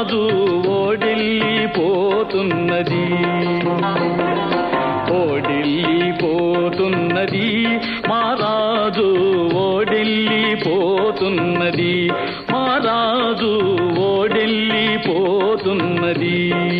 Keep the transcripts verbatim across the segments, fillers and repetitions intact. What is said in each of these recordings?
మారాజు ఓడిల్లిపోతున్నది ఓడిల్లిపోతున్నది మారాజు ఓడిల్లిపోతున్నది మారాజు ఓడిల్లిపోతున్నది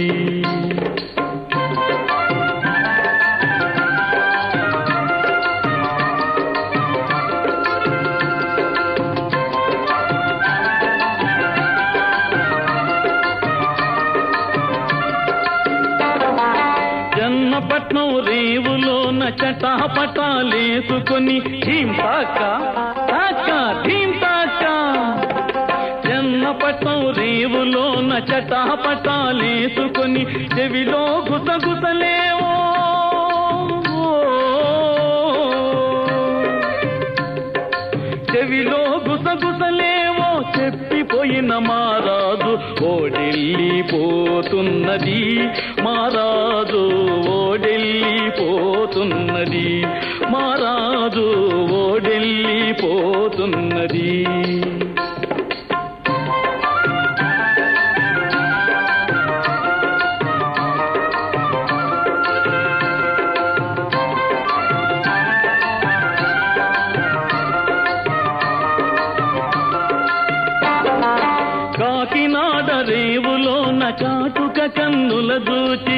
జన్మపట్నం రేవులోన చటాపటాలేసుకొని ధీం తాక తాక ధీం తాక జన్మపట్నం రేవులోన చటాపటాలేసుకొని చెవిలో గుసగుసలేవో చెవిలో గుసగుసలేవో చెప్పిపోయిన మారాజు ఓడిల్లిపోతున్నది మారాజు ఓడిల్లిపోతున్నది మారాజు ఓడిల్లిపోతున్నది కాకినాడ రేవులోన కాటుక కన్నుల దూచి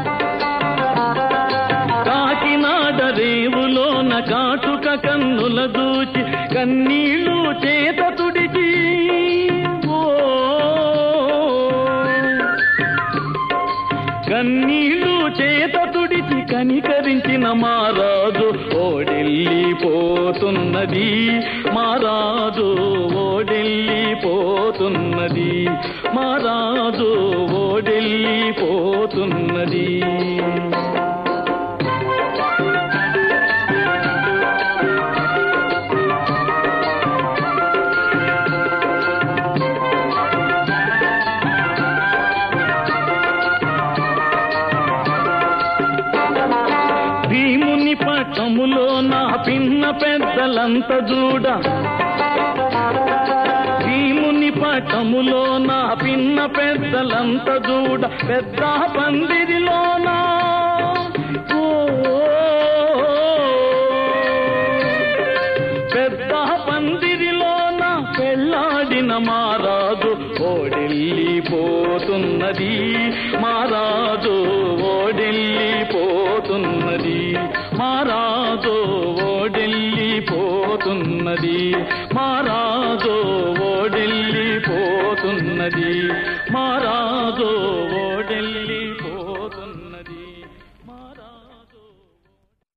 కాకినాడ రేవులోన కాటుక కన్నుల దూచి కన్నీళ్ళు చేత తుడిచి ఓ కన్నీళ్ళు చేత తుడిచి కనికరించిన మారాజు ఓడిల్లిపోతున్నది మారాజు ఓడిల్లిపోతున్నది మారాజు ఓడిల్లిపోతున్నది భీముని పట్టములో నా పిన్న పెద్దలంత చూడ భీముని పట్టములో నా పిన్న పెద్దలంత చూడ పెద్ద పందిరిలోనా పెద్ద పందిరిలోన పెళ్ళాడిన మారాజు ఓడిల్లిపోతున్నది మారాజు ఓడిల్లిపోతున్నది మారాజు ఓడిల్లిపోతున్నది మారాజు ఓడిల్లిపోతున్నది మారాజు